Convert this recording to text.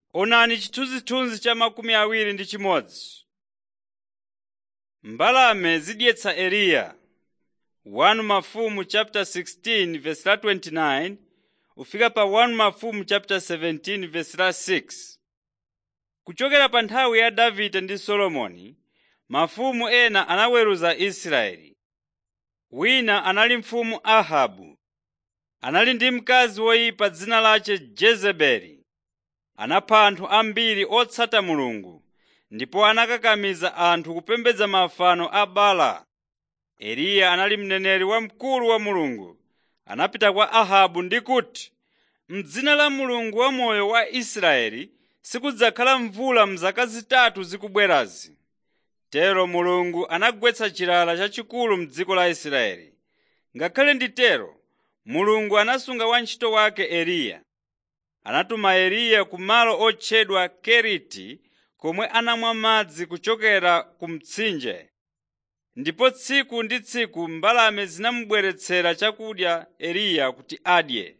Onani chithunzithunzi cha 21. Mbalame zidyetsa Eliya. 1 Mafumu chapter 16 verse la 29 ufika pa 1 Mafumu chapter 17 verse la 6. Kuchokera pa nthawi ya Davide ndi Solomoni, mafumu ena anaweruza Israeli. Wina anali mfumu Ahabu. Anali ndi mkazi woyipa dzina lace Jezebeli. Anapha anthu ambiri otsata Mulungu, ndipo anakakamiza anthu kupembedza mafano a Baala. Eliya anali mneneri wamkulu wa Mulungu. Anapita kwa Ahabu ndi kuti, m'dzina la Mulungu wamoyo wa Israeli sikudzakhala mvula m'zaka zitatu zikubwerazi. Tero Mulungu anagwetsa chilala chachikulu m'dziko la Israeli. Ngakhale nditero, Mulungu anasunga wantchito wake Eliya. Anatuma Eliya ku malo otchedwa Keriti, komwe anamwa madzi kuchokera ku mtsinje. Ndipo tsiku ndi tsiku mbalame zinamubweretsera chakudya Eliya kuti adye.